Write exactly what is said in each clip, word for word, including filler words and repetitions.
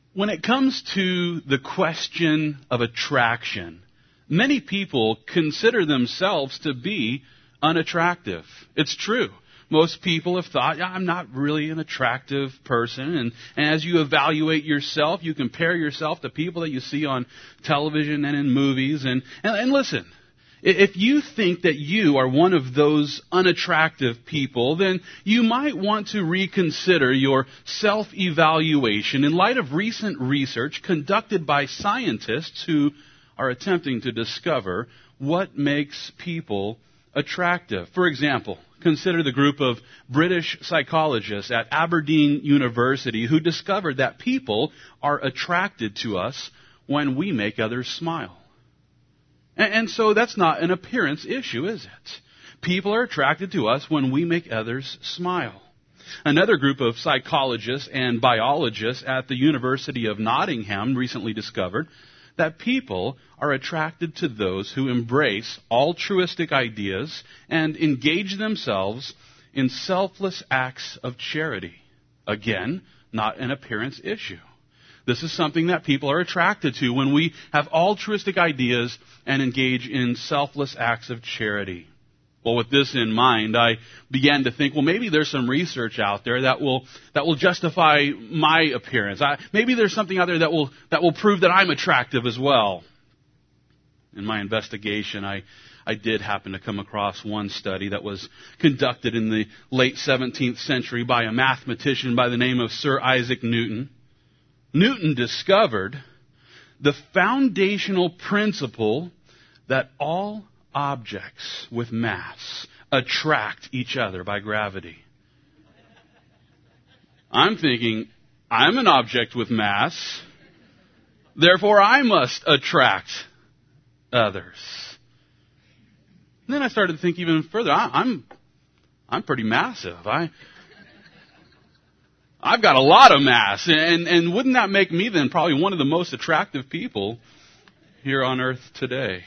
When it comes to the question of attraction, many people consider themselves to be unattractive. It's true. Most people have thought, yeah, I'm not really an attractive person. And, and as you evaluate yourself, you compare yourself to people that you see on television and in movies. And, and, and listen, if you think that you are one of those unattractive people, then you might want to reconsider your self-evaluation in light of recent research conducted by scientists who are attempting to discover what makes people attractive. For example, consider the group of British psychologists at Aberdeen University who discovered that people are attracted to us when we make others smile. And so that's not an appearance issue, is it? People are attracted to us when we make others smile. Another group of psychologists and biologists at the University of Nottingham recently discovered that people are attracted to those who embrace altruistic ideas and engage themselves in selfless acts of charity. Again, not an appearance issue. This is something that people are attracted to when we have altruistic ideas and engage in selfless acts of charity. Well, with this in mind, I began to think, well, maybe there's some research out there that will that will justify my appearance. I, maybe there's something out there that will that will prove that I'm attractive as well. In my investigation, I I did happen to come across one study that was conducted in the late seventeenth century by a mathematician by the name of Sir Isaac Newton. Newton discovered the foundational principle that all objects with mass attract each other by gravity. I'm thinking, I'm an object with mass, therefore I must attract others. And then I started to think even further. I, I'm, I'm pretty massive. I, I've got a lot of mass, and, and wouldn't that make me then probably one of the most attractive people here on earth today?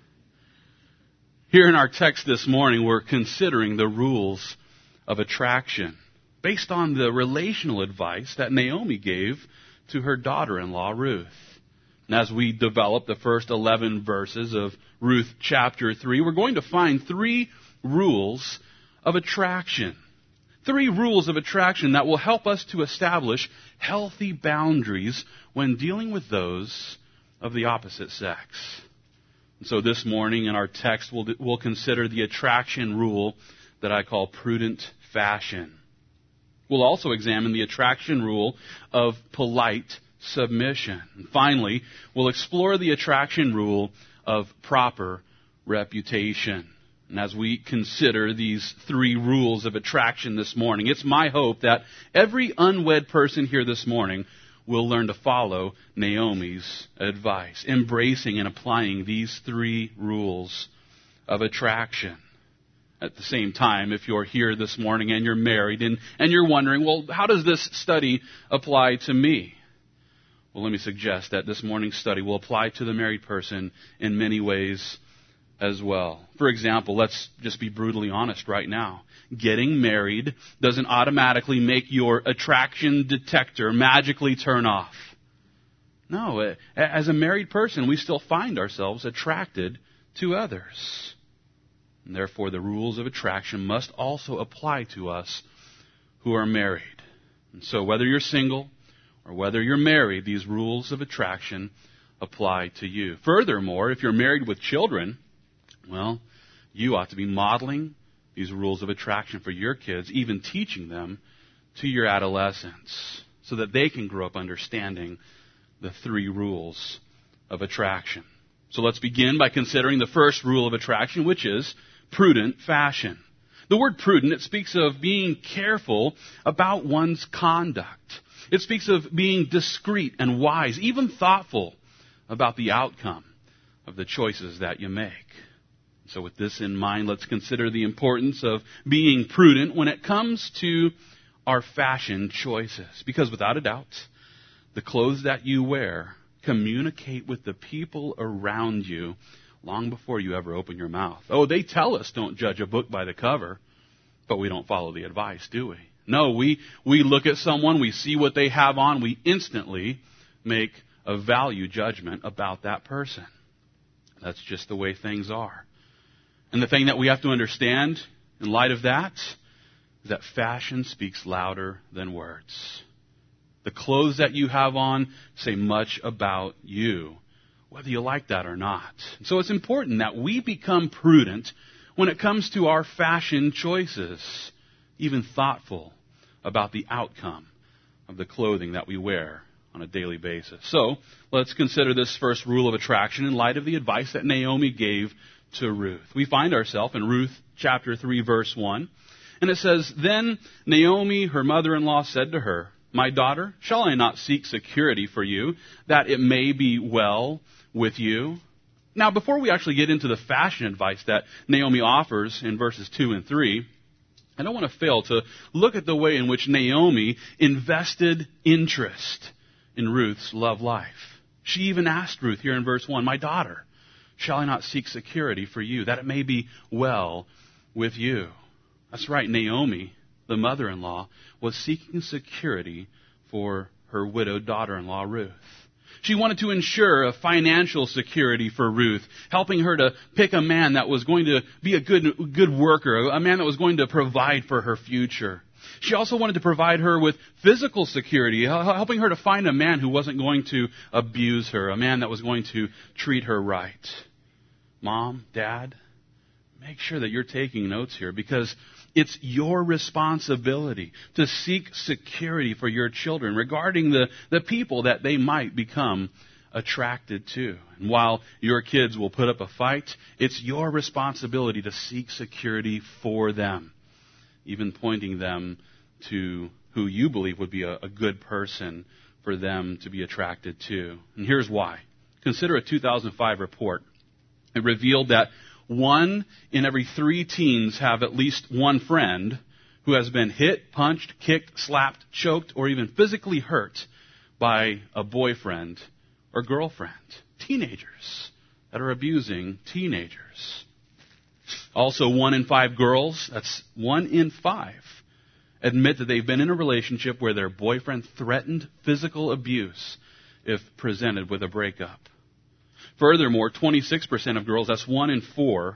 Here in our text this morning, we're considering the rules of attraction based on the relational advice that Naomi gave to her daughter-in-law, Ruth. And as we develop the first eleven verses of Ruth chapter three, we're going to find three rules of attraction. Three rules of attraction that will help us to establish healthy boundaries when dealing with those of the opposite sex. And so this morning in our text, we'll, we'll consider the attraction rule that I call prudent fashion. We'll also examine the attraction rule of polite submission. And finally, we'll explore the attraction rule of proper reputation. And as we consider these three rules of attraction this morning, it's my hope that every unwed person here this morning will learn to follow Naomi's advice, embracing and applying these three rules of attraction. At the same time, if you're here this morning and you're married and, and you're wondering, well, how does this study apply to me? Well, let me suggest that this morning's study will apply to the married person in many ways as well. For example, let's just be brutally honest right now. Getting married doesn't automatically make your attraction detector magically turn off. No, as a married person, we still find ourselves attracted to others. And therefore, the rules of attraction must also apply to us who are married. And so whether you're single or whether you're married, these rules of attraction apply to you. Furthermore, if you're married with children, well, you ought to be modeling these rules of attraction for your kids, even teaching them to your adolescents, so that they can grow up understanding the three rules of attraction. So let's begin by considering the first rule of attraction, which is prudent fashion. The word prudent, it speaks of being careful about one's conduct. It speaks of being discreet and wise, even thoughtful about the outcome of the choices that you make. So with this in mind, let's consider the importance of being prudent when it comes to our fashion choices. Because without a doubt, the clothes that you wear communicate with the people around you long before you ever open your mouth. Oh, they tell us don't judge a book by the cover, but we don't follow the advice, do we? No, we, we look at someone, we see what they have on, we instantly make a value judgment about that person. That's just the way things are. And the thing that we have to understand in light of that is that fashion speaks louder than words. The clothes that you have on say much about you, whether you like that or not. So it's important that we become prudent when it comes to our fashion choices, even thoughtful about the outcome of the clothing that we wear on a daily basis. So let's consider this first rule of attraction in light of the advice that Naomi gave to Ruth. We find ourselves in Ruth chapter three, verse one. And it says, "Then Naomi, her mother-in-law, said to her, 'My daughter, shall I not seek security for you, that it may be well with you?'" Now, before we actually get into the fashion advice that Naomi offers in verses two and three, I don't want to fail to look at the way in which Naomi invested interest in Ruth's love life. She even asked Ruth here in verse one, "My daughter, shall I not seek security for you, that it may be well with you?" That's right, Naomi, the mother-in-law, was seeking security for her widowed daughter-in-law, Ruth. She wanted to ensure a financial security for Ruth, helping her to pick a man that was going to be a good, good worker, a man that was going to provide for her future. She also wanted to provide her with physical security, helping her to find a man who wasn't going to abuse her, a man that was going to treat her right. Mom, Dad, make sure that you're taking notes here, because it's your responsibility to seek security for your children regarding the, the people that they might become attracted to. And while your kids will put up a fight, it's your responsibility to seek security for them, even pointing them to who you believe would be a, a good person for them to be attracted to. And here's why. Consider a two thousand five report. It revealed that one in every three teens have at least one friend who has been hit, punched, kicked, slapped, choked, or even physically hurt by a boyfriend or girlfriend. Teenagers that are abusing teenagers. Also, one in five girls, that's one in five, admit that they've been in a relationship where their boyfriend threatened physical abuse if presented with a breakup. Furthermore, twenty-six percent of girls, that's one in four,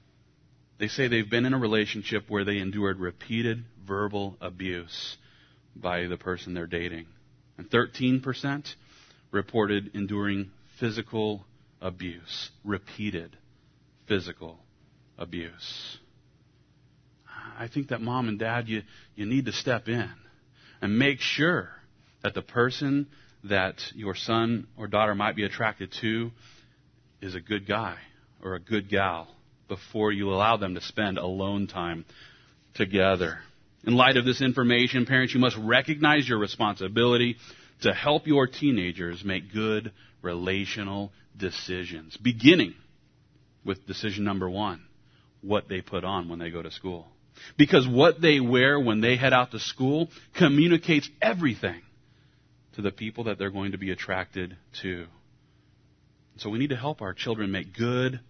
they say they've been in a relationship where they endured repeated verbal abuse by the person they're dating. And thirteen percent reported enduring physical abuse, repeated physical abuse. I think that mom and dad, you, you need to step in and make sure that the person that your son or daughter might be attracted to is a good guy or a good gal before you allow them to spend alone time together. In light of this information, parents, you must recognize your responsibility to help your teenagers make good relational decisions, beginning with decision number one, what they put on when they go to school. Because what they wear when they head out to school communicates everything to the people that they're going to be attracted to. So we need to help our children make good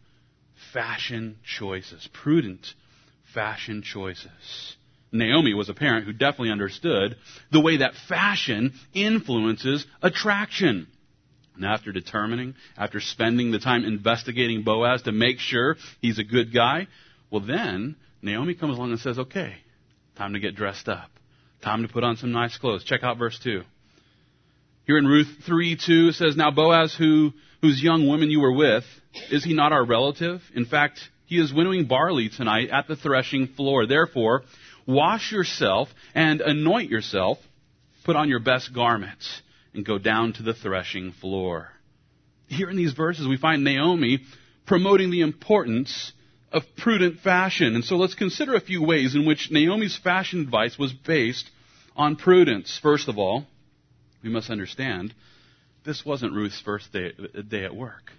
fashion choices, prudent fashion choices. Naomi was a parent who definitely understood the way that fashion influences attraction. And after determining, after spending the time investigating Boaz to make sure he's a good guy, well then, Naomi comes along and says, okay, time to get dressed up. Time to put on some nice clothes. Check out verse two. Here in Ruth three two, it says, "Now Boaz, who whose young women you were with, is he not our relative? In fact, he is winnowing barley tonight at the threshing floor. Therefore, wash yourself and anoint yourself, put on your best garments, and go down to the threshing floor." Here in these verses, we find Naomi promoting the importance of prudent fashion. And so let's consider a few ways in which Naomi's fashion advice was based on prudence. First of all, we must understand this wasn't Ruth's first day, day at work.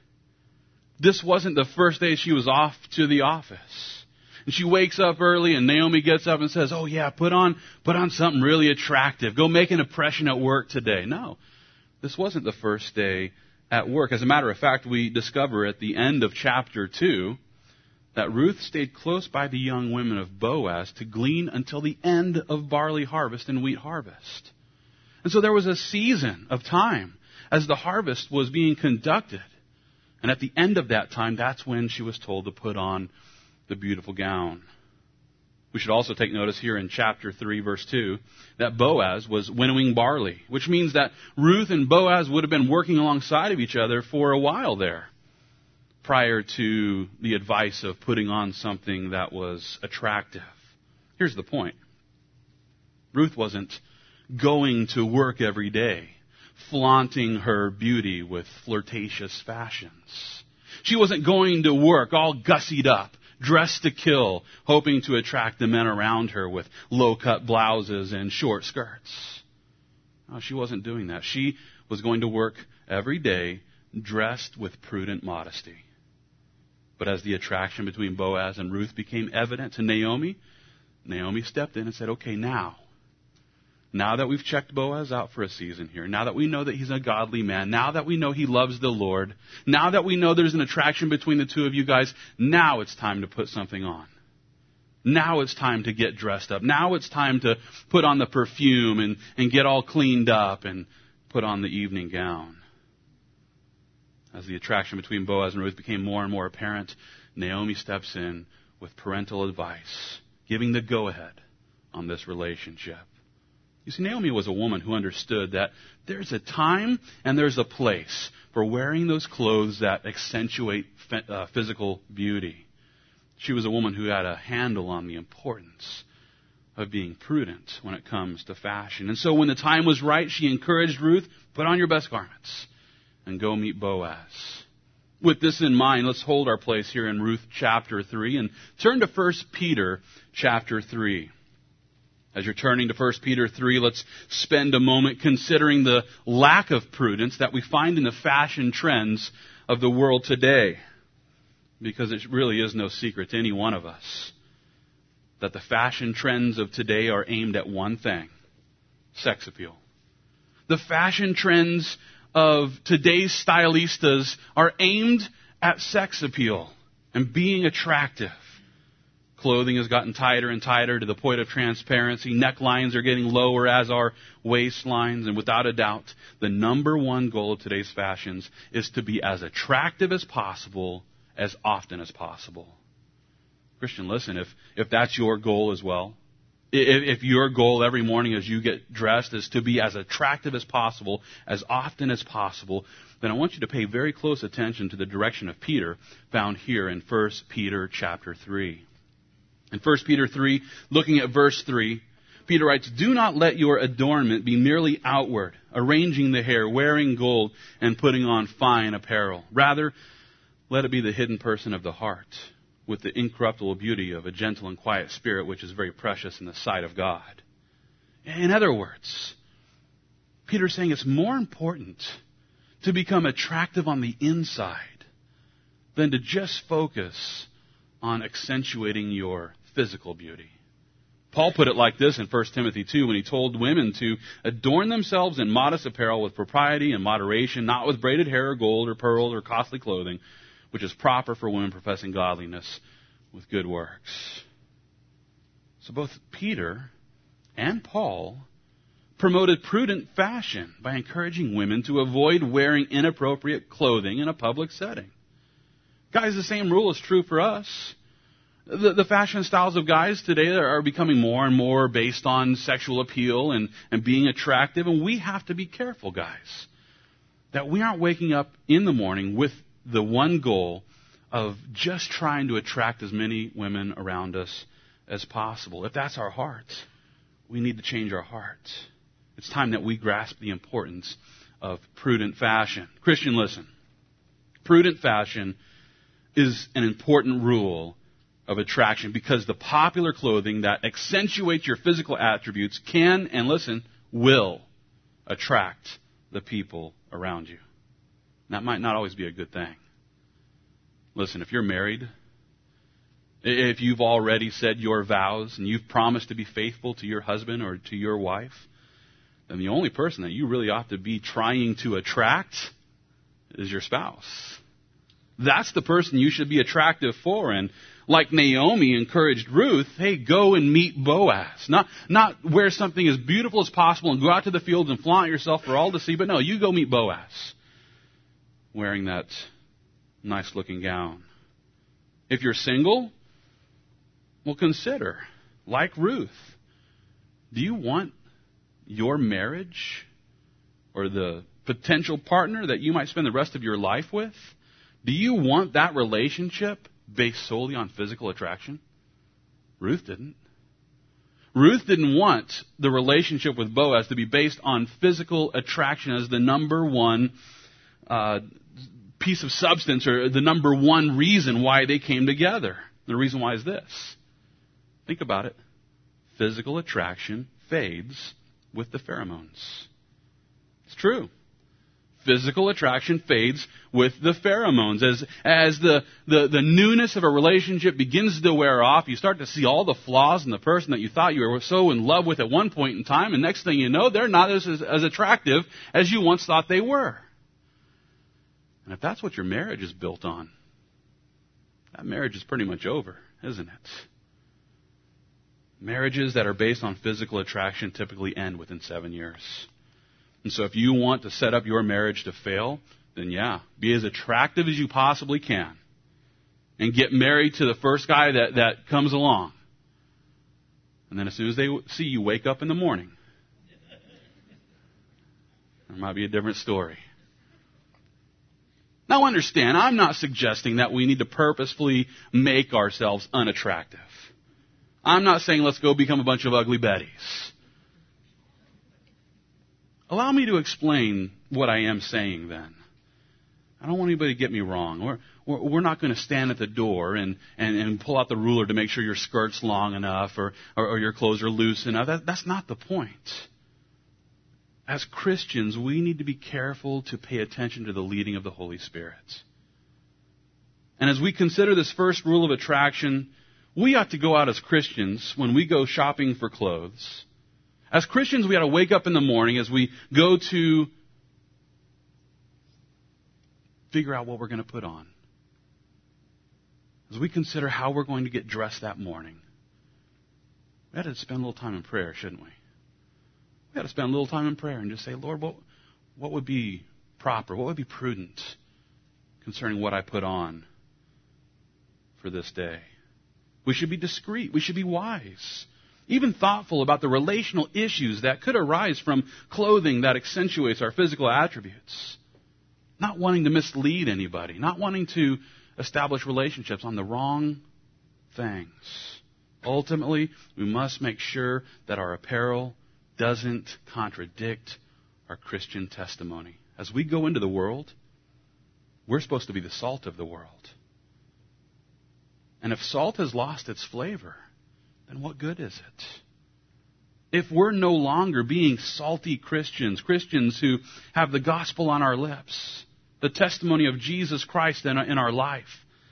This wasn't the first day she was off to the office. And she wakes up early and Naomi gets up and says, oh yeah, put on, put on something really attractive. Go make an impression at work today. No, this wasn't the first day at work. As a matter of fact, we discover at the end of chapter two that Ruth stayed close by the young women of Boaz to glean until the end of barley harvest and wheat harvest. And so there was a season of time as the harvest was being conducted. And at the end of that time, that's when she was told to put on the beautiful gown. We should also take notice here in chapter three, verse two, that Boaz was winnowing barley, which means that Ruth and Boaz would have been working alongside of each other for a while there, prior to the advice of putting on something that was attractive. Here's the point. Ruth wasn't going to work every day, flaunting her beauty with flirtatious fashions. She wasn't going to work all gussied up, dressed to kill, hoping to attract the men around her with low-cut blouses and short skirts. No, she wasn't doing that. She was going to work every day dressed with prudent modesty. But as the attraction between Boaz and Ruth became evident to Naomi, Naomi stepped in and said, okay, now, now that we've checked Boaz out for a season here, now that we know that he's a godly man, now that we know he loves the Lord, now that we know there's an attraction between the two of you guys, now it's time to put something on. Now it's time to get dressed up. Now it's time to put on the perfume and, and get all cleaned up and put on the evening gown. As the attraction between Boaz and Ruth became more and more apparent, Naomi steps in with parental advice, giving the go-ahead on this relationship. You see, Naomi was a woman who understood that there's a time and there's a place for wearing those clothes that accentuate uh, physical beauty. She was a woman who had a handle on the importance of being prudent when it comes to fashion. And so when the time was right, she encouraged Ruth, put on your best garments and go meet Boaz. With this in mind, let's hold our place here in Ruth chapter three and turn to First Peter chapter three. As you're turning to First Peter three, let's spend a moment considering the lack of prudence that we find in the fashion trends of the world today. Because it really is no secret to any one of us that the fashion trends of today are aimed at one thing: sex appeal. The fashion trends of today's stylistas are aimed at sex appeal and being attractive. Clothing has gotten tighter and tighter to the point of transparency. Necklines are getting lower, as are waistlines. And without a doubt, the number one goal of today's fashions is to be as attractive as possible, as often as possible. Christian, listen, if, if that's your goal as well, if, if your goal every morning as you get dressed is to be as attractive as possible, as often as possible, then I want you to pay very close attention to the direction of Peter found here in First Peter chapter three. In First Peter three, looking at verse three, Peter writes, "Do not let your adornment be merely outward, arranging the hair, wearing gold, and putting on fine apparel. Rather, let it be the hidden person of the heart, with the incorruptible beauty of a gentle and quiet spirit, which is very precious in the sight of God." In other words, Peter's saying it's more important to become attractive on the inside than to just focus on accentuating your physical beauty. Paul put it like this in First Timothy two when he told women to adorn themselves in modest apparel with propriety and moderation, not with braided hair or gold or pearls or costly clothing, which is proper for women professing godliness with good works. So both Peter and Paul promoted prudent fashion by encouraging women to avoid wearing inappropriate clothing in a public setting. Guys, the same rule is true for us. The, the fashion styles of guys today are becoming more and more based on sexual appeal and, and being attractive. And we have to be careful, guys, that we aren't waking up in the morning with the one goal of just trying to attract as many women around us as possible. If that's our heart, we need to change our heart. It's time that we grasp the importance of prudent fashion. Christian, listen. Prudent fashion is an important rule of attraction because the popular clothing that accentuates your physical attributes can, and listen, will attract the people around you. That might not always be a good thing. Listen, if you're married, if you've already said your vows and you've promised to be faithful to your husband or to your wife, then the only person that you really ought to be trying to attract is your spouse. That's the person you should be attractive for. And like Naomi encouraged Ruth, hey, go and meet Boaz. Not, not wear something as beautiful as possible and go out to the fields and flaunt yourself for all to see, but no, you go meet Boaz wearing that nice looking gown. If you're single, well, consider, like Ruth, do you want your marriage or the potential partner that you might spend the rest of your life with, do you want that relationship based solely on physical attraction? Ruth didn't. Ruth didn't want the relationship with Boaz to be based on physical attraction as the number one uh, piece of substance or the number one reason why they came together. The reason why is this. Think about it. Physical attraction fades with the pheromones. It's true. Physical attraction fades with the pheromones. As, as the, the, the newness of a relationship begins to wear off, you start to see all the flaws in the person that you thought you were so in love with at one point in time, and next thing you know, they're not as, as, as attractive as you once thought they were. And if that's what your marriage is built on, that marriage is pretty much over, isn't it? Marriages that are based on physical attraction typically end within seven years. And so if you want to set up your marriage to fail, then yeah, be as attractive as you possibly can. And get married to the first guy that, that comes along. And then as soon as they see you wake up in the morning, there might be a different story. Now understand, I'm not suggesting that we need to purposefully make ourselves unattractive. I'm not saying let's go become a bunch of ugly Bettys. Allow me to explain what I am saying then. I don't want anybody to get me wrong. We're, we're, we're not going to stand at the door and, and, and pull out the ruler to make sure your skirt's long enough or, or, or your clothes are loose enough. That, that's not the point. As Christians, we need to be careful to pay attention to the leading of the Holy Spirit. And as we consider this first rule of attraction, we ought to go out as Christians when we go shopping for clothes. As Christians, we ought to wake up in the morning as we go to figure out what we're going to put on. As we consider how we're going to get dressed that morning, we ought to spend a little time in prayer, shouldn't we? We ought to spend a little time in prayer and just say, Lord, what, what would be proper? What would be prudent concerning what I put on for this day? We should be discreet. We should be wise. Even thoughtful about the relational issues that could arise from clothing that accentuates our physical attributes. Not wanting to mislead anybody. Not wanting to establish relationships on the wrong things. Ultimately, we must make sure that our apparel doesn't contradict our Christian testimony. As we go into the world, we're supposed to be the salt of the world. And if salt has lost its flavor, then what good is it? If we're no longer being salty Christians, Christians who have the gospel on our lips, the testimony of Jesus Christ in our life,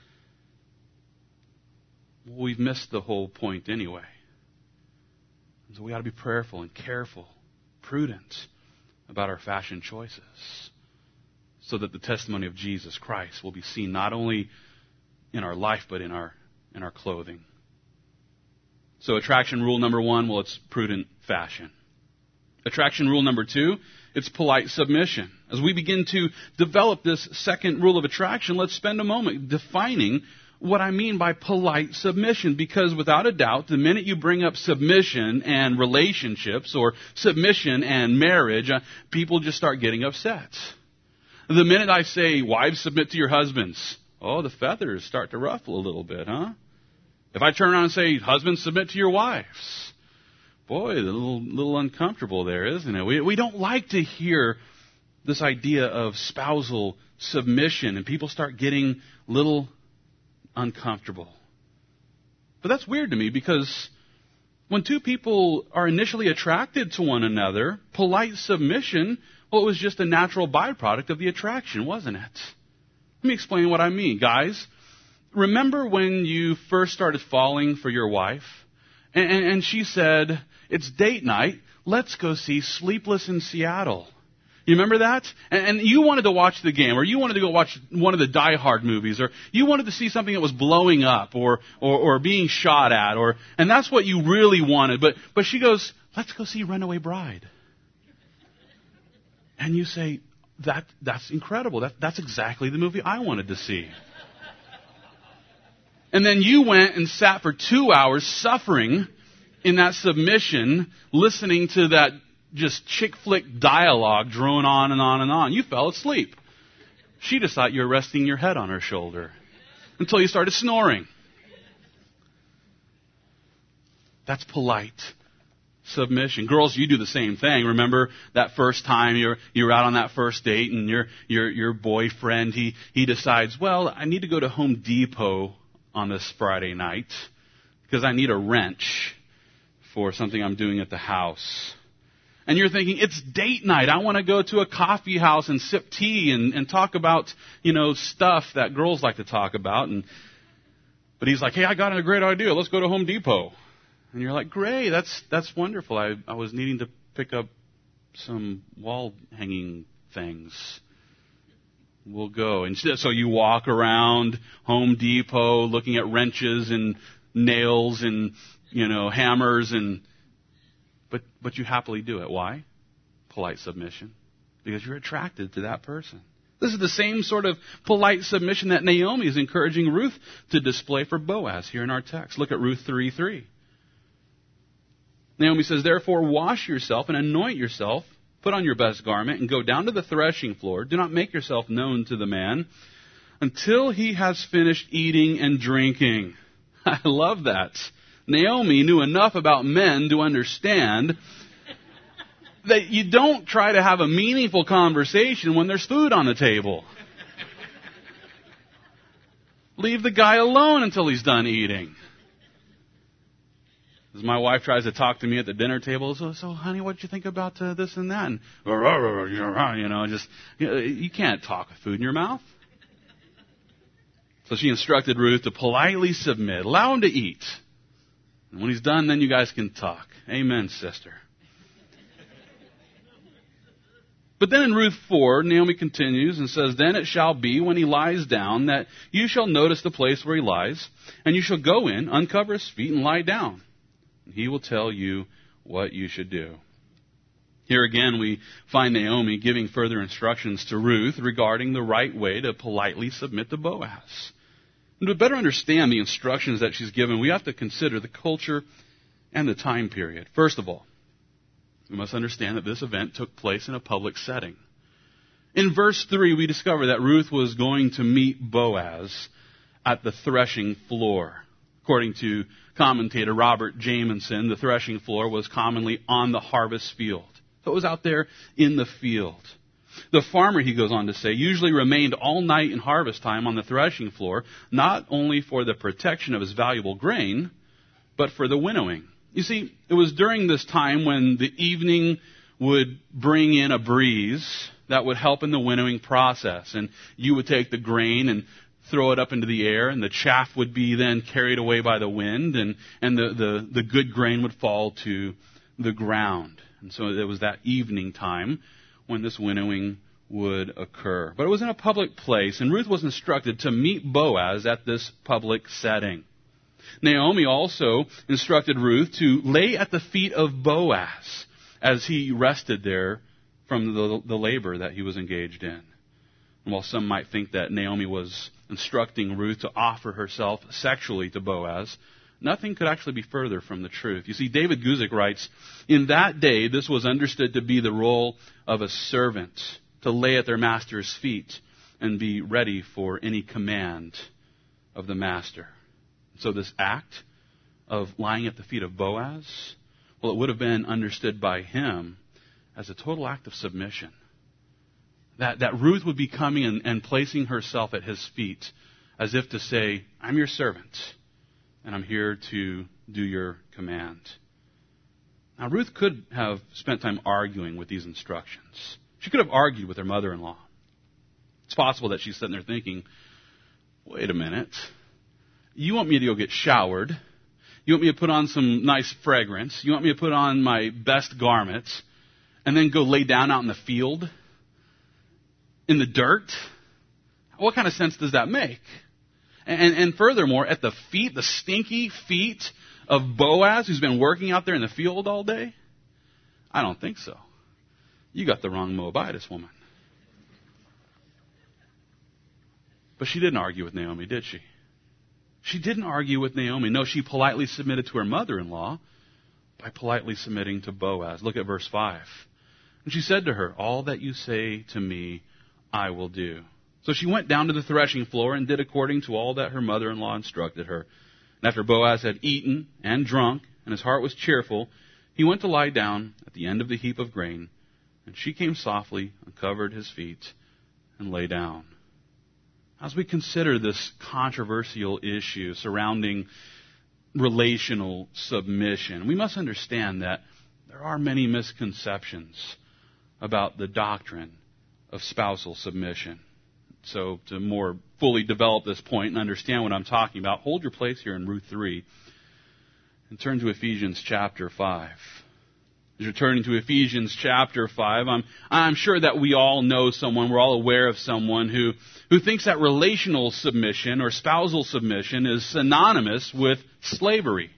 well, we've missed the whole point anyway. And so we ought to be prayerful and careful, prudent about our fashion choices so that the testimony of Jesus Christ will be seen not only in our life but in our in our clothing. So attraction rule number one, well, it's prudent fashion. Attraction rule number two, it's polite submission. As we begin to develop this second rule of attraction, let's spend a moment defining what I mean by polite submission, because without a doubt, the minute you bring up submission and relationships or submission and marriage, uh, people just start getting upset. The minute I say, wives, submit to your husbands, oh, the feathers start to ruffle a little bit, huh? If I turn around and say, husbands, submit to your wives, boy, a little, little uncomfortable there, isn't it? We, we don't like to hear this idea of spousal submission, and people start getting little uncomfortable. But that's weird to me, because when two people are initially attracted to one another, polite submission, well, it was just a natural byproduct of the attraction, wasn't it? Let me explain what I mean. Guys, remember when you first started falling for your wife? And, and, and she said, it's date night, let's go see Sleepless in Seattle. You remember that? And, and you wanted to watch the game, or you wanted to go watch one of the Die Hard movies, or you wanted to see something that was blowing up, or, or, or being shot at, or, and that's what you really wanted. But, but she goes, let's go see Runaway Bride. And you say, that, that's incredible. That, that's exactly the movie I wanted to see. And then you went and sat for two hours suffering in that submission, listening to that just chick flick dialogue drone on and on and on. You fell asleep. She just thought you were resting your head on her shoulder until you started snoring. That's polite submission. Girls, you do the same thing. Remember that first time you're you're out on that first date and your your your boyfriend he he decides, well, I need to go to Home Depot on this Friday night because I need a wrench for something I'm doing at the house. And you're thinking, it's date night. I want to go to a coffee house and sip tea and, and talk about, you know, stuff that girls like to talk about. And but he's like, hey, I got a great idea. Let's go to Home Depot. And you're like, great, that's that's wonderful. I, I was needing to pick up some wall hanging things. We'll go. And so you walk around Home Depot looking at wrenches and nails and, you know, hammers and But but you happily do it. Why? Polite submission. Because you're attracted to that person. This is the same sort of polite submission that Naomi is encouraging Ruth to display for Boaz here in our text. Look at Ruth three three. Naomi says, therefore wash yourself and anoint yourself, put on your best garment, and go down to the threshing floor. Do not make yourself known to the man until he has finished eating and drinking. I love that. Naomi knew enough about men to understand that you don't try to have a meaningful conversation when there's food on the table. Leave the guy alone until he's done eating. As my wife tries to talk to me at the dinner table, so, so honey, what did you think about uh, this and that? And, you know, just, you know, you can't talk with food in your mouth. So she instructed Ruth to politely submit, allow him to eat. And when he's done, then you guys can talk. Amen, sister. But then in Ruth four, Naomi continues and says, then it shall be when he lies down that you shall notice the place where he lies, and you shall go in, uncover his feet, and lie down. And he will tell you what you should do. Here again, we find Naomi giving further instructions to Ruth regarding the right way to politely submit to Boaz. And to better understand the instructions that she's given, we have to consider the culture and the time period. First of all, we must understand that this event took place in a public setting. In verse three, we discover that Ruth was going to meet Boaz at the threshing floor. According to commentator Robert Jamieson, the threshing floor was commonly on the harvest field. So it was out there in the field. The farmer, he goes on to say, usually remained all night in harvest time on the threshing floor, not only for the protection of his valuable grain, but for the winnowing. You see, it was during this time when the evening would bring in a breeze that would help in the winnowing process. And you would take the grain and throw it up into the air, and the chaff would be then carried away by the wind, and, and the, the, the good grain would fall to the ground. And so it was that evening time when this winnowing would occur. But it was in a public place, and Ruth was instructed to meet Boaz at this public setting. Naomi also instructed Ruth to lay at the feet of Boaz as he rested there from the, the labor that he was engaged in. And while some might think that Naomi was instructing Ruth to offer herself sexually to Boaz, nothing could actually be further from the truth. You see, David Guzik writes, in that day, this was understood to be the role of a servant, to lay at their master's feet and be ready for any command of the master. So this act of lying at the feet of Boaz, well, it would have been understood by him as a total act of submission. That, that Ruth would be coming and, and placing herself at his feet as if to say, I'm your servant, and I'm here to do your command. Now, Ruth could have spent time arguing with these instructions. She could have argued with her mother-in-law. It's possible that she's sitting there thinking, wait a minute. You want me to go get showered. You want me to put on some nice fragrance. You want me to put on my best garments and then go lay down out in the field in the dirt? What kind of sense does that make? And, and furthermore, at the feet, the stinky feet of Boaz, who's been working out there in the field all day? I don't think so. You got the wrong Moabitess woman. But she didn't argue with Naomi, did she? She didn't argue with Naomi. No, she politely submitted to her mother-in-law by politely submitting to Boaz. Look at verse five. And she said to her, all that you say to me, I will do. So she went down to the threshing floor and did according to all that her mother-in-law instructed her. And after Boaz had eaten and drunk, and his heart was cheerful, he went to lie down at the end of the heap of grain. And she came softly, uncovered his feet, and lay down. As we consider this controversial issue surrounding relational submission, we must understand that there are many misconceptions about the doctrine of spousal submission. So to more fully develop this point and understand what I'm talking about, hold your place here in Ruth three and turn to Ephesians chapter five. As you're turning to Ephesians chapter five, I'm, I'm sure that we all know someone, we're all aware of someone who, who thinks that relational submission or spousal submission is synonymous with slavery.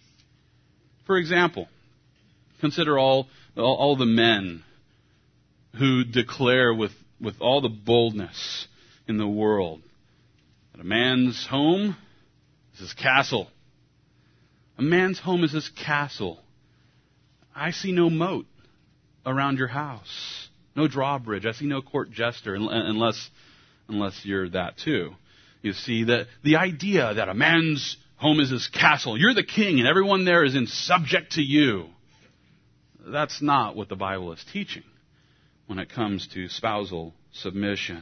For example, consider all, all, all the men who declare with, with all the boldness in the world that a man's home is his castle. A man's home is his castle. I see no moat around your house, no drawbridge. I see no court jester, unless unless you're that too. You see, that the idea that a man's home is his castle, you're the king and everyone there is in subject to you, that's not what the Bible is teaching when it comes to spousal submission.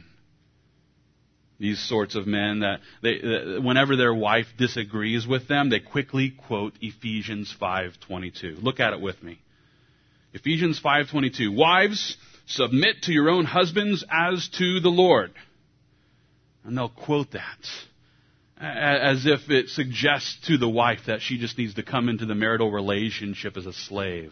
These sorts of men that they, that whenever their wife disagrees with them, they quickly quote Ephesians five twenty-two. Look at it with me. Ephesians five twenty-two. Wives, submit to your own husbands as to the Lord. And they'll quote that as if it suggests to the wife that she just needs to come into the marital relationship as a slave.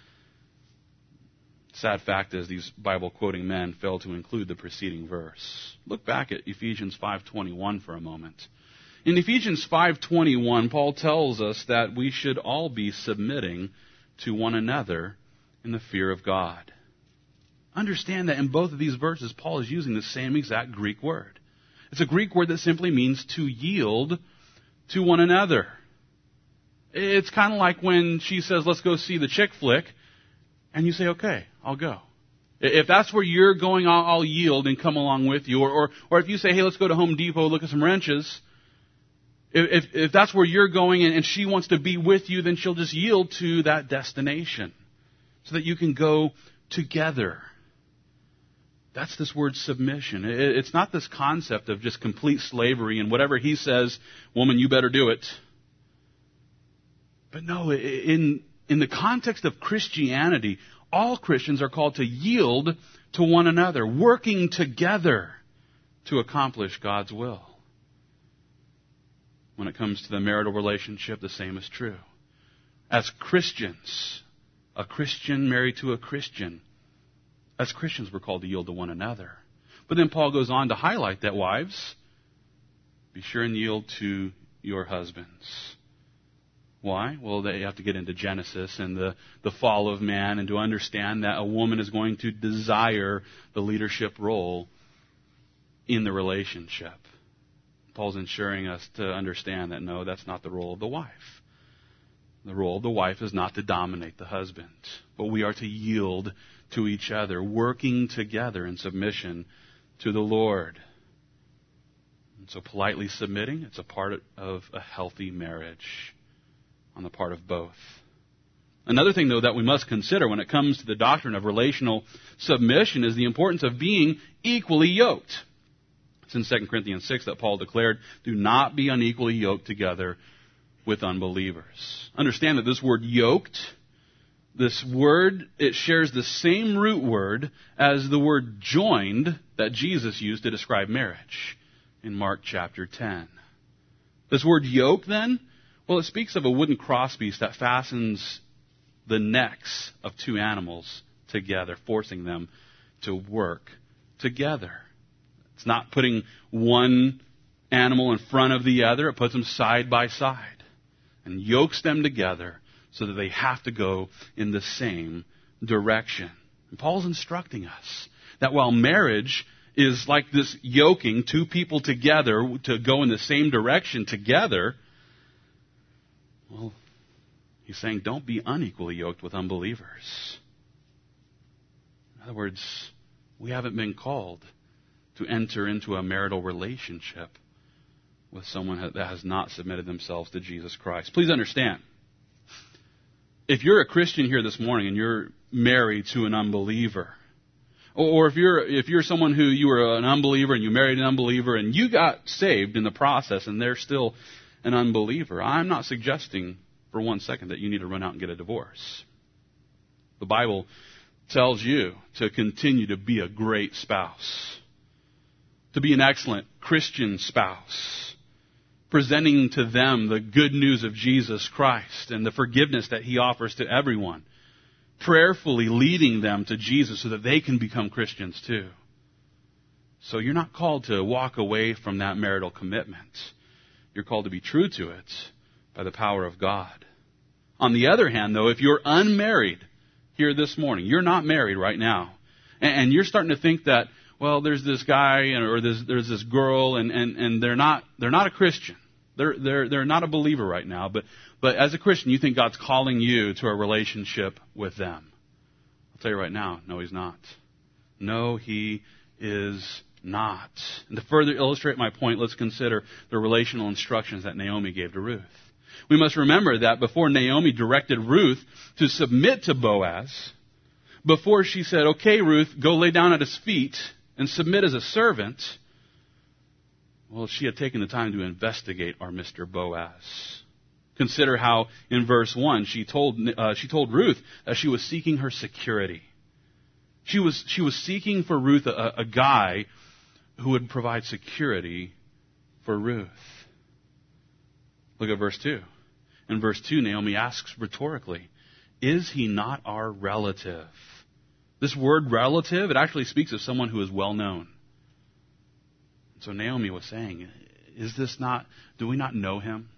Sad fact is these Bible-quoting men fail to include the preceding verse. Look back at Ephesians five twenty-one for a moment. In Ephesians five twenty-one, Paul tells us that we should all be submitting to one another in the fear of God. Understand that in both of these verses, Paul is using the same exact Greek word. It's a Greek word that simply means to yield to one another. It's kind of like when she says, let's go see the chick flick, and you say, okay, I'll go. If that's where you're going, I'll, I'll yield and come along with you. Or, or, or if you say, hey, let's go to Home Depot, look at some wrenches. If, if, if that's where you're going and, and she wants to be with you, then she'll just yield to that destination so that you can go together. That's this word submission. It, it's not this concept of just complete slavery and whatever he says, woman, you better do it. But no, in In the context of Christianity, all Christians are called to yield to one another, working together to accomplish God's will. When it comes to the marital relationship, the same is true. As Christians, a Christian married to a Christian, as Christians we're called to yield to one another. But then Paul goes on to highlight that, wives, be sure and yield to your husbands. Why? Well, they have to get into Genesis and the, the fall of man and to understand that a woman is going to desire the leadership role in the relationship. Paul's ensuring us to understand that, no, that's not the role of the wife. The role of the wife is not to dominate the husband, but we are to yield to each other, working together in submission to the Lord. And so politely submitting, it's a part of a healthy marriage on the part of both. Another thing, though, that we must consider when it comes to the doctrine of relational submission is the importance of being equally yoked. It's in Second Corinthians six that Paul declared, do not be unequally yoked together with unbelievers. Understand that this word yoked, this word, it shares the same root word as the word joined that Jesus used to describe marriage in Mark chapter ten. This word yoke, then, well, it speaks of a wooden crosspiece that fastens the necks of two animals together, forcing them to work together. It's not putting one animal in front of the other. It puts them side by side and yokes them together so that they have to go in the same direction. And Paul's instructing us that while marriage is like this yoking two people together to go in the same direction together, well, he's saying don't be unequally yoked with unbelievers. In other words, we haven't been called to enter into a marital relationship with someone that has not submitted themselves to Jesus Christ. Please understand, if you're a Christian here this morning and you're married to an unbeliever, or if you're if you're someone who you were an unbeliever and you married an unbeliever and you got saved in the process and they're still an unbeliever, I'm not suggesting for one second that you need to run out and get a divorce. The Bible tells you to continue to be a great spouse, to be an excellent Christian spouse, presenting to them the good news of Jesus Christ and the forgiveness that He offers to everyone, prayerfully leading them to Jesus so that they can become Christians too. So you're not called to walk away from that marital commitment. You're called to be true to it by the power of God. On the other hand, though, if you're unmarried here this morning, you're not married right now, and you're starting to think that, well, there's this guy or there's, there's this girl, and, and, and they're not they're not a Christian. They're they're they're not a believer right now. But but as a Christian, you think God's calling you to a relationship with them. I'll tell you right now, no, He's not. No, He is not. And to further illustrate my point, let's consider the relational instructions that Naomi gave to Ruth. We must remember that before Naomi directed Ruth to submit to Boaz, before she said, okay, Ruth, go lay down at his feet and submit as a servant, well, she had taken the time to investigate our Mister Boaz. Consider how in verse one she told uh, she told Ruth that she was seeking her security. She was she was seeking for Ruth a, a guy who would provide security for Ruth. Look at verse two. In verse two, Naomi asks rhetorically, is he not our relative? This word relative, it actually speaks of someone who is well known. So Naomi was saying, is this not, do we not know him?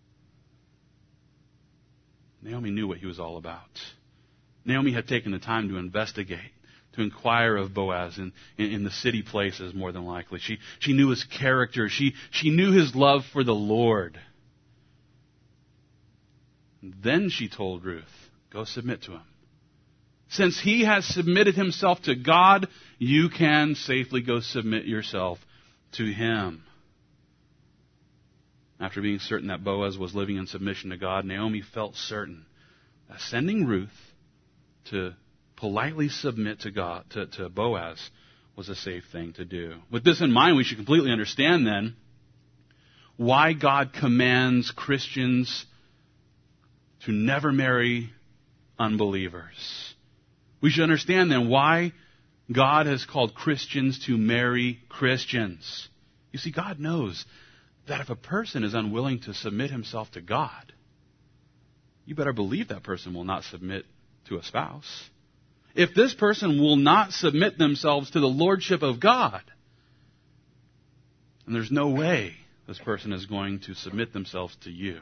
Naomi knew what he was all about. Naomi had taken the time to investigate, to inquire of Boaz in, in, in the city places, more than likely. She, she knew his character. She, she knew his love for the Lord. Then she told Ruth, go submit to him. Since he has submitted himself to God, you can safely go submit yourself to him. After being certain that Boaz was living in submission to God, Naomi felt certain that sending Ruth to politely submit to God, to, to Boaz, was a safe thing to do. With this in mind, we should completely understand then why God commands Christians to never marry unbelievers. We should understand then why God has called Christians to marry Christians. You see, God knows that if a person is unwilling to submit himself to God, you better believe that person will not submit to a spouse. If this person will not submit themselves to the lordship of God, then there's no way this person is going to submit themselves to you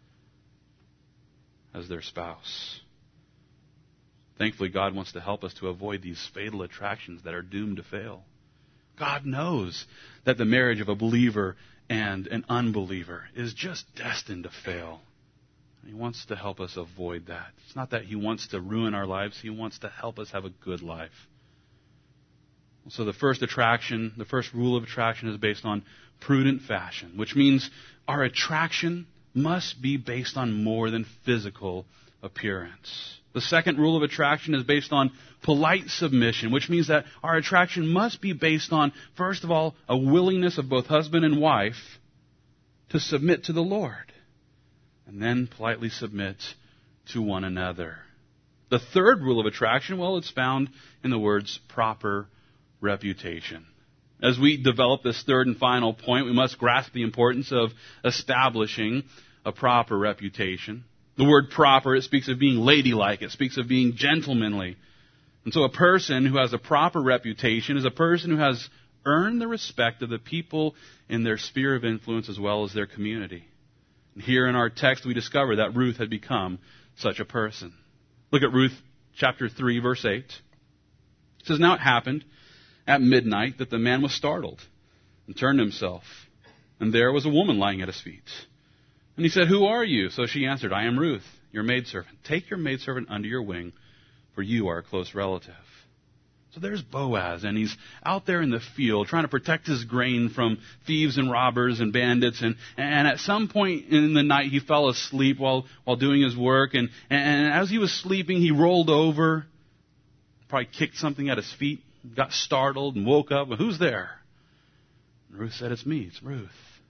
as their spouse. Thankfully, God wants to help us to avoid these fatal attractions that are doomed to fail. God knows that the marriage of a believer and an unbeliever is just destined to fail. He wants to help us avoid that. It's not that He wants to ruin our lives. He wants to help us have a good life. So the first attraction, the first rule of attraction is based on prudent fashion, which means our attraction must be based on more than physical appearance. The second rule of attraction is based on polite submission, which means that our attraction must be based on, first of all, a willingness of both husband and wife to submit to the Lord, and then politely submit to one another. The third rule of attraction, well, it's found in the words proper reputation. As we develop this third and final point, we must grasp the importance of establishing a proper reputation. The word proper, it speaks of being ladylike. It speaks of being gentlemanly. And so a person who has a proper reputation is a person who has earn the respect of the people in their sphere of influence as well as their community. And here in our text, we discover that Ruth had become such a person. Look at Ruth chapter three, verse eight. It says, "Now it happened at midnight that the man was startled and turned himself, and there was a woman lying at his feet. And he said, 'Who are you?' So she answered, 'I am Ruth, your maidservant. Take your maidservant under your wing, for you are a close relative.'" So there's Boaz, and he's out there in the field trying to protect his grain from thieves and robbers and bandits. And, and at some point in the night, he fell asleep while, while doing his work. And, and as he was sleeping, he rolled over, probably kicked something at his feet, got startled and woke up. Who's there? And Ruth said, "It's me, it's Ruth."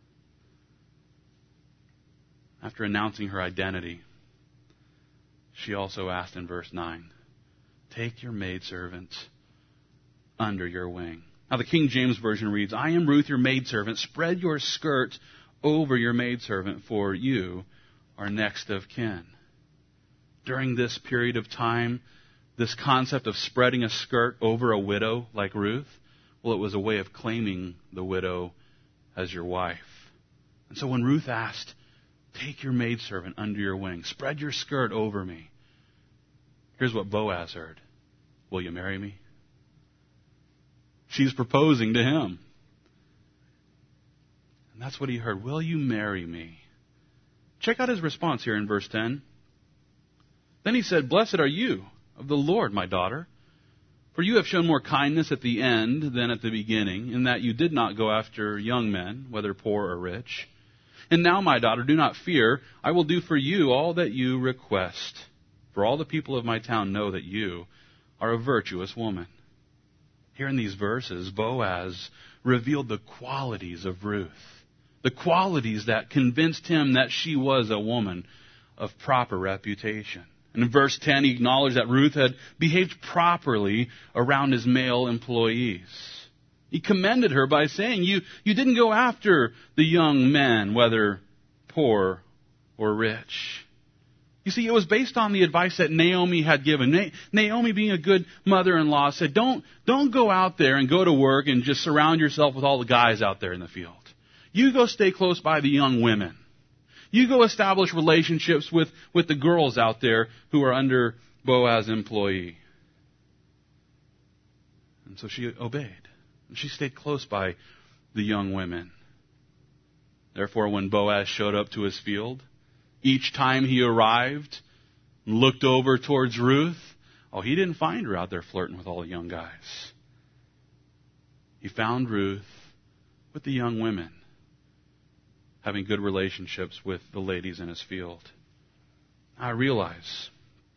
After announcing her identity, she also asked in verse nine, "Take your maidservant under your wing." Now the King James Version reads, "I am Ruth, your maidservant. Spread your skirt over your maidservant, for you are next of kin." During this period of time, this concept of spreading a skirt over a widow like Ruth, well, it was a way of claiming the widow as your wife. And so when Ruth asked, "Take your maidservant under your wing, spread your skirt over me," here's what Boaz heard: "Will you marry me?" She's proposing to him. And that's what he heard. "Will you marry me?" Check out his response here in verse ten. "Then he said, 'Blessed are you of the Lord, my daughter, for you have shown more kindness at the end than at the beginning, in that you did not go after young men, whether poor or rich. And now, my daughter, do not fear. I will do for you all that you request. For all the people of my town know that you are a virtuous woman.'" Here in these verses, Boaz revealed the qualities of Ruth, the qualities that convinced him that she was a woman of proper reputation. And in verse ten, he acknowledged that Ruth had behaved properly around his male employees. He commended her by saying, you, you didn't go after the young men, whether poor or rich. You see, it was based on the advice that Naomi had given. Na- Naomi, being a good mother-in-law, said, don't, don't go out there and go to work and just surround yourself with all the guys out there in the field. You go stay close by the young women. You go establish relationships with, with the girls out there who are under Boaz's employee. And so she obeyed. She stayed close by the young women. Therefore, when Boaz showed up to his field, each time he arrived and looked over towards Ruth, oh, he didn't find her out there flirting with all the young guys. He found Ruth with the young women, having good relationships with the ladies in his field. I realize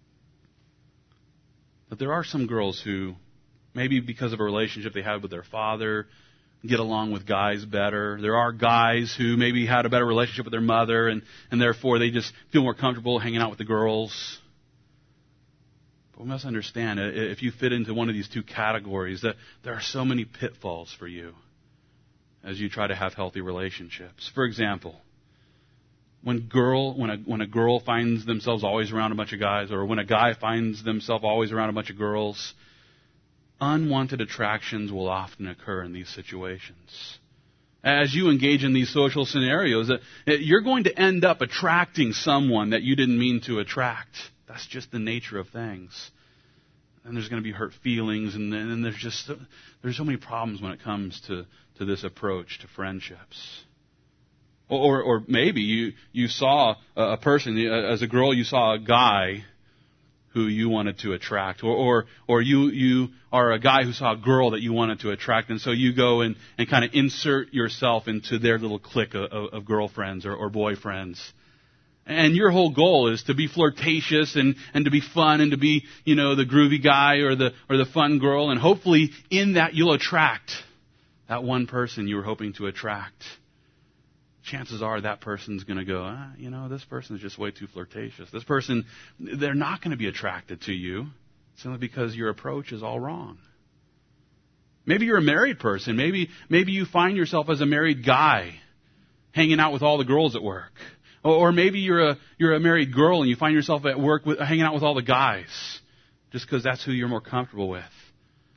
that there are some girls who, maybe because of a relationship they had with their father, get along with guys better. There are guys who maybe had a better relationship with their mother, and, and therefore they just feel more comfortable hanging out with the girls. But we must understand, if you fit into one of these two categories, that there are so many pitfalls for you as you try to have healthy relationships. For example, when girl when a when a girl finds themselves always around a bunch of guys, or when a guy finds themselves always around a bunch of girls, unwanted attractions will often occur in these situations. As you engage in these social scenarios, you're going to end up attracting someone that you didn't mean to attract. That's just the nature of things. And there's going to be hurt feelings, and then there's just so, there's so many problems when it comes to, to this approach to friendships. Or, or maybe you, you saw a person, as a girl, you saw a guy who you wanted to attract, or, or, or you, you are a guy who saw a girl that you wanted to attract, and so you go and, and kind of insert yourself into their little clique of, of girlfriends or, or boyfriends. And your whole goal is to be flirtatious and, and to be fun and to be, you know, the groovy guy or the, or the fun girl. And hopefully in that you'll attract that one person you were hoping to attract. Chances are that person's going to go, ah, you know, this person is just way too flirtatious. This person, they're not going to be attracted to you simply because your approach is all wrong. Maybe you're a married person. Maybe, maybe you find yourself as a married guy hanging out with all the girls at work. Or maybe you're a you're a married girl and you find yourself at work with, hanging out with all the guys just because that's who you're more comfortable with.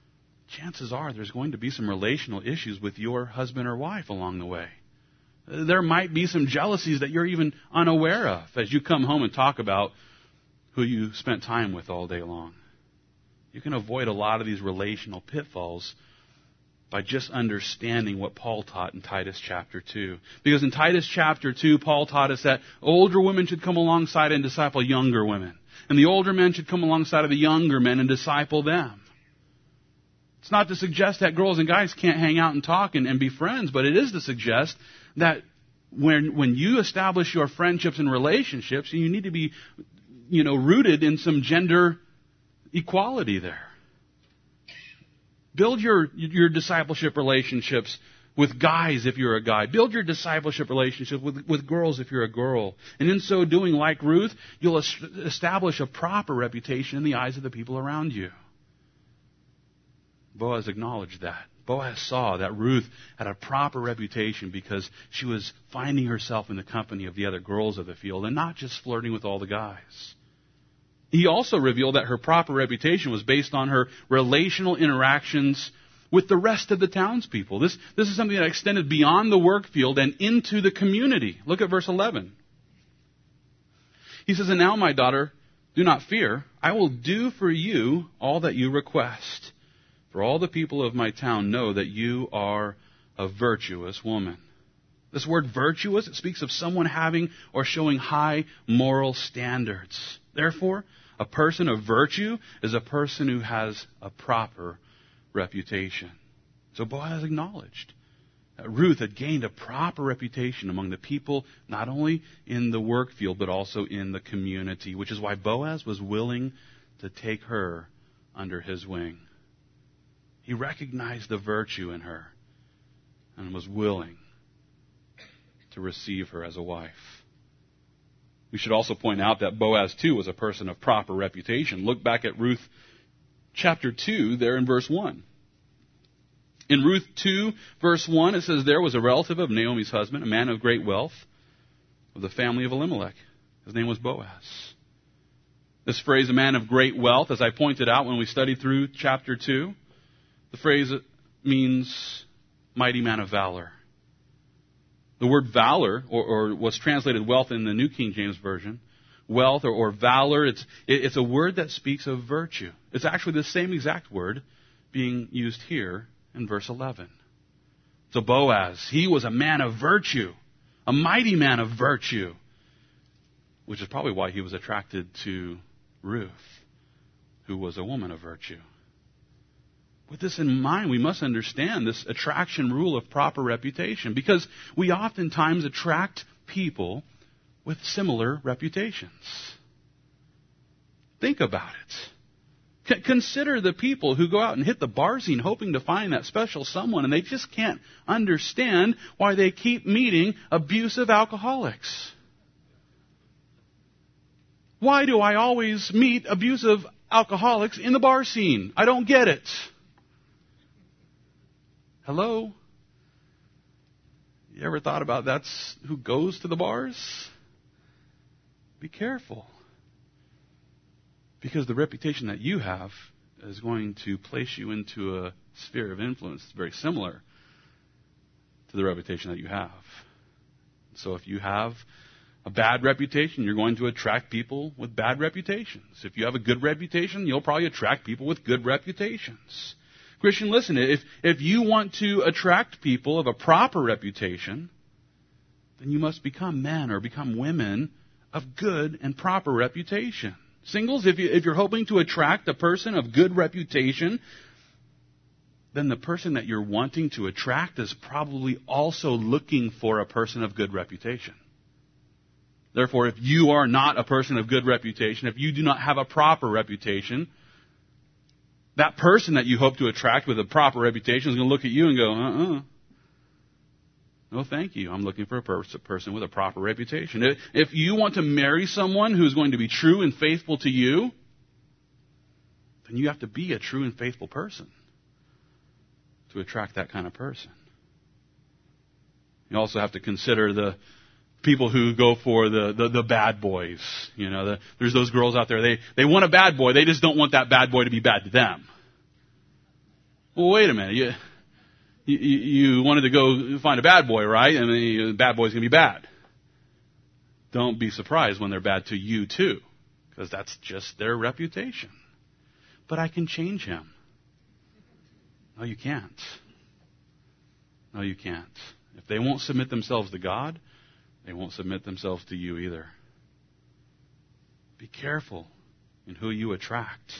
chances are there's going to be some relational issues with your husband or wife along the way. There might be some jealousies that you're even unaware of as you come home and talk about who you spent time with all day long. You can avoid a lot of these relational pitfalls by just understanding what Paul taught in Titus chapter two. Because in Titus chapter two, Paul taught us that older women should come alongside and disciple younger women. And the older men should come alongside of the younger men and disciple them. It's not to suggest that girls and guys can't hang out and talk and, and be friends, but it is to suggest that when when you establish your friendships and relationships, you need to be, you know, rooted in some gender equality there. Build your, your discipleship relationships with guys if you're a guy. Build your discipleship relationship with, with girls if you're a girl. And in so doing, like Ruth, you'll establish a proper reputation in the eyes of the people around you. Boaz acknowledged that. Boaz saw that Ruth had a proper reputation because she was finding herself in the company of the other girls of the field and not just flirting with all the guys. He also revealed that her proper reputation was based on her relational interactions with the rest of the townspeople. This, this is something that extended beyond the work field and into the community. Look at verse eleven. He says, "And now, my daughter, do not fear. I will do for you all that you request. For all the people of my town know that you are a virtuous woman." This word virtuous, it speaks of someone having or showing high moral standards. Therefore, a person of virtue is a person who has a proper reputation. So Boaz acknowledged that Ruth had gained a proper reputation among the people, not only in the work field, but also in the community, which is why Boaz was willing to take her under his wing. He recognized the virtue in her and was willing to receive her as a wife. We should also point out that Boaz, too, was a person of proper reputation. Look back at Ruth chapter two, there in verse one. In Ruth two, verse one, it says, "There was a relative of Naomi's husband, a man of great wealth, of the family of Elimelech. His name was Boaz." This phrase, "a man of great wealth," as I pointed out when we studied through chapter two, the phrase means mighty man of valor. The word valor, or, or what's translated wealth in the New King James Version, wealth or, or valor, it's, it, it's a word that speaks of virtue. It's actually the same exact word being used here in verse eleven. So Boaz, he was a man of virtue, a mighty man of virtue, which is probably why he was attracted to Ruth, who was a woman of virtue. With this in mind, we must understand this attraction rule of proper reputation, because we oftentimes attract people with similar reputations. Think about it. C- consider the people who go out and hit the bar scene hoping to find that special someone, and they just can't understand why they keep meeting abusive alcoholics. Why do I always meet abusive alcoholics in the bar scene? I don't get it. Hello? You ever thought about that's who goes to the bars? Be careful. Because the reputation that you have is going to place you into a sphere of influence that's very similar to the reputation that you have. So if you have a bad reputation, you're going to attract people with bad reputations. If you have a good reputation, you'll probably attract people with good reputations. Christian, listen, if, if you want to attract people of a proper reputation, then you must become men or become women of good and proper reputation. Singles, if, you, if you're hoping to attract a person of good reputation, then the person that you're wanting to attract is probably also looking for a person of good reputation. Therefore, if you are not a person of good reputation, if you do not have a proper reputation, that person that you hope to attract with a proper reputation is going to look at you and go, uh-uh. No, thank you. I'm looking for a person with a proper reputation. If, if you want to marry someone who's going to be true and faithful to you, then you have to be a true and faithful person to attract that kind of person. You also have to consider the people who go for the, the, the bad boys. You know, the, there's those girls out there, they, they want a bad boy, they just don't want that bad boy to be bad to them. Well, wait a minute. You, you, you wanted to go find a bad boy, right? And the bad boy's going to be bad. Don't be surprised when they're bad to you, too, because that's just their reputation. But I can change him. No, you can't. No, you can't. If they won't submit themselves to God, they won't submit themselves to you either. Be careful in who you attract.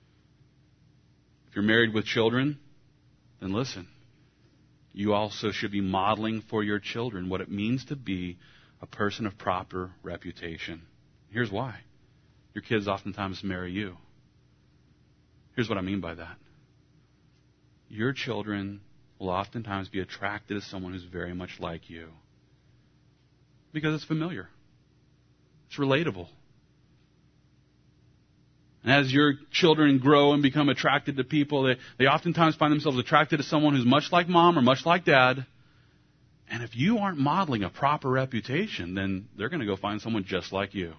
If you're married with children, then listen. You also should be modeling for your children what it means to be a person of proper reputation. Here's why. Your kids oftentimes marry you. Here's what I mean by that. Your children will oftentimes be attracted to someone who's very much like you. Because it's familiar. It's relatable. And as your children grow and become attracted to people, they, they oftentimes find themselves attracted to someone who's much like mom or much like dad. And if you aren't modeling a proper reputation, then they're going to go find someone just like you.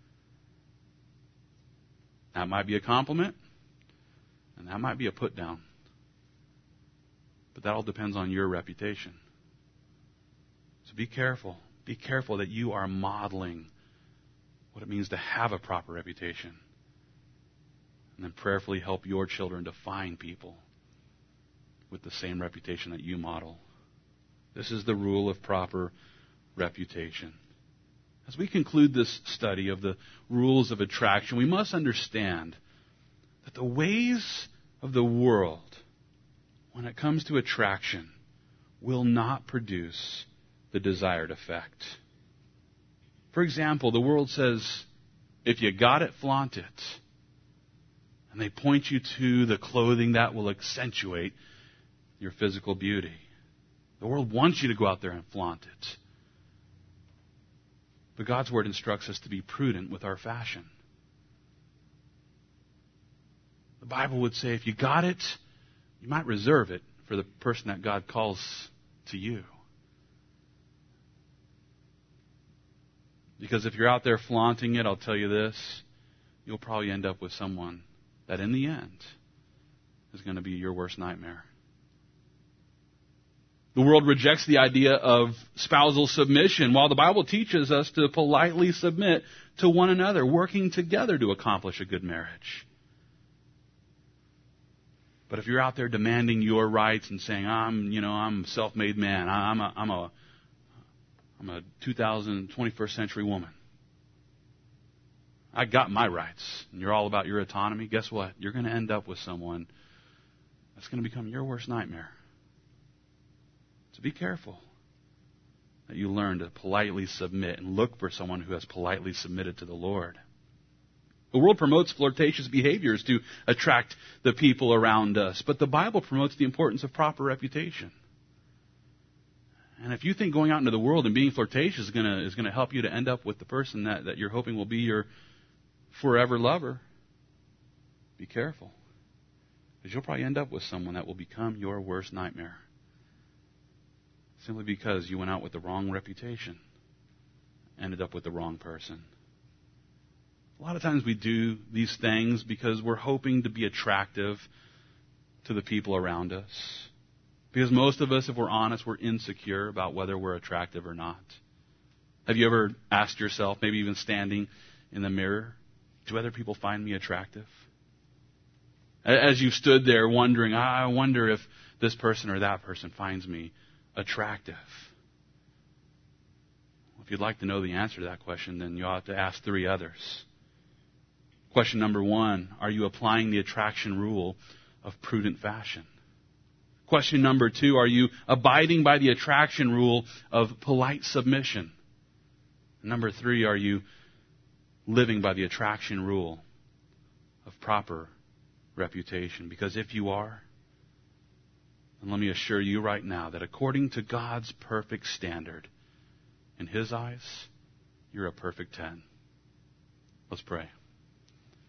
That might be a compliment, and that might be a put down. But that all depends on your reputation. So be careful. Be careful that you are modeling what it means to have a proper reputation. And then prayerfully help your children to find people with the same reputation that you model. This is the rule of proper reputation. As we conclude this study of the rules of attraction, we must understand that the ways of the world, when it comes to attraction, will not produce the desired effect. For example, the world says, if you got it, flaunt it. And they point you to the clothing that will accentuate your physical beauty. The world wants you to go out there and flaunt it. But God's Word instructs us to be prudent with our fashion. The Bible would say if you got it, you might reserve it for the person that God calls to you. Because if you're out there flaunting it, I'll tell you this, you'll probably end up with someone that in the end is going to be your worst nightmare. The world rejects the idea of spousal submission, while the Bible teaches us to politely submit to one another, working together to accomplish a good marriage. But if you're out there demanding your rights and saying, I'm, you know, I'm a self-made man, I'm a, I'm a, I'm a two thousand twenty-first century woman, I got my rights, and you're all about your autonomy, guess what? You're going to end up with someone that's going to become your worst nightmare. So be careful that you learn to politely submit and look for someone who has politely submitted to the Lord. The world promotes flirtatious behaviors to attract the people around us, but the Bible promotes the importance of proper reputation. And if you think going out into the world and being flirtatious is going to is going to help you to end up with the person that, that you're hoping will be your forever lover, be careful. Because you'll probably end up with someone that will become your worst nightmare. Simply because you went out with the wrong reputation, ended up with the wrong person. A lot of times we do these things because we're hoping to be attractive to the people around us. Because most of us, if we're honest, we're insecure about whether we're attractive or not. Have you ever asked yourself, maybe even standing in the mirror, do other people find me attractive? As you stood there wondering, I wonder if this person or that person finds me attractive. Well, if you'd like to know the answer to that question, then you ought to ask three others. Question number one, are you applying the attraction rule of prudent fashion? Question number two, are you abiding by the attraction rule of polite submission? Number three, are you living by the attraction rule of proper reputation? Because if you are, then let me assure you right now that according to God's perfect standard, in His eyes, you're a perfect ten. Let's pray.